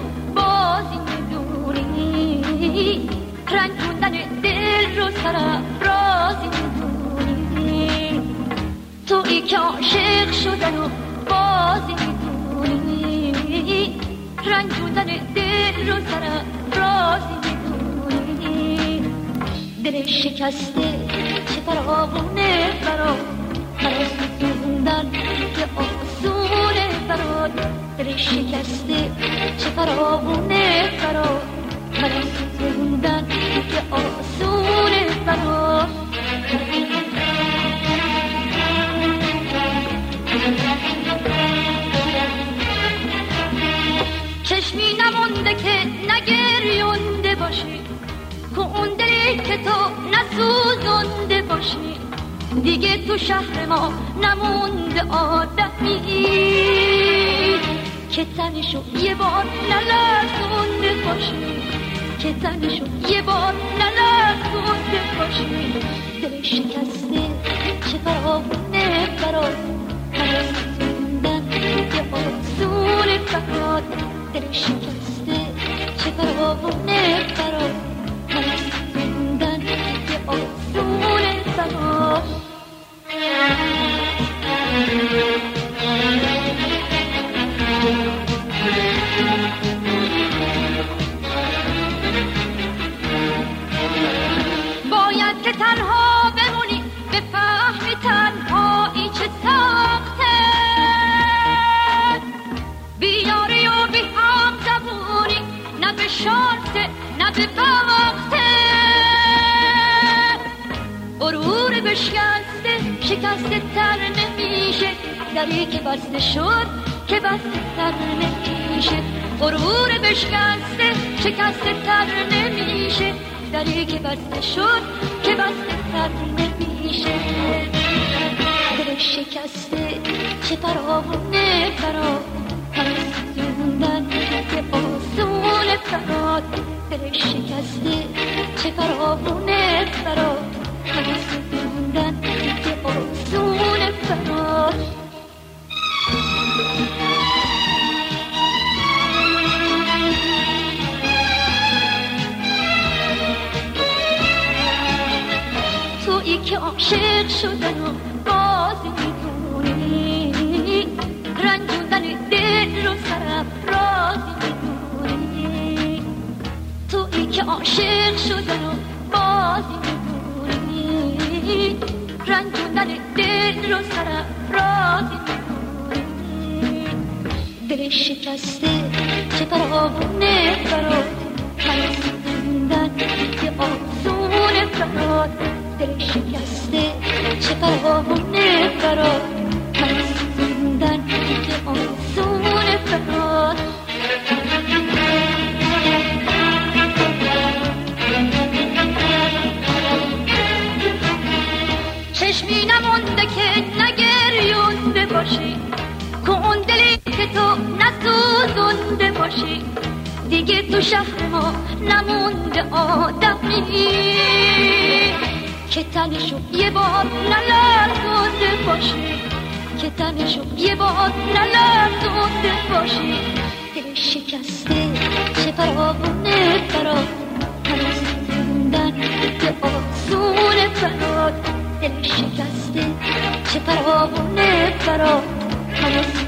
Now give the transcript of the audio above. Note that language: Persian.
بازی میدونی، رنجوندن دل رو سرافرازی میدونی، تویی که عاشق شدن و بازی میدونی، رنجوندن دل رو سرافرازی میدونی، دل شکسته چه فراوونه برات، سوزوندن که آسونه برات، دل شکسته چه فراوونه برات، سوزوندن که آسونه برات. چشمی نمونده که نگریونده باشی، که اون دلی که تو نسوزونده باشی، دیگه تو شهر ما نمونده آدمی که تنشو یه بار نلرزونده باشی، که تنشو یه بار نلرزونده باشی، دل شکسته چه فراوونه برات، سوزوندن که آسونه برات، دل شکسته چه فراوونه برات، سوزوندن که آسونه برات. باید که تنها بمونی، بفهمی تنهایی چه سخته، بیاری و بی هم زبونی، نه به شانسه نه به وقته، غرور بشکسته شکسته تر نمیشه، دری که بسته شد که بسته تر نمیشه، غرور بشکسته شکسته تر نمیشه، دری که بسته شد که بسته تر نمیشه، دل شکسته چه فراوونه برات، سوزوندن که آسونه برات، دل شکسته چه فراوونه برات، سوزوندن که آسونه برات. تویی که عاشق شدن و بازی میدونی، رنجوندن دل رو سرافرازی میدونی، تویی که عاشق شدن و بازی میدونی، رنجوندن دل رو سرافرازی میدونی، دل شکسته چه فراوونه برات، سوزوندن که آسونه برات، دل شکسته چه فراوونه برات، سوزوندن که آسونه برات. چشمی نمونده که نگریونده باشی، که اون دلی که تو نسوزونده باشی، دیگه تو شهر ما نمونده آدمی که تنشو یه بار نلرزونده باشی، که تنشو یه بار نلرزونده باشی، دل شکسته چه فراوونه برات، سوزوندن که آسونه برات، دل شکسته چه فراوونه برات.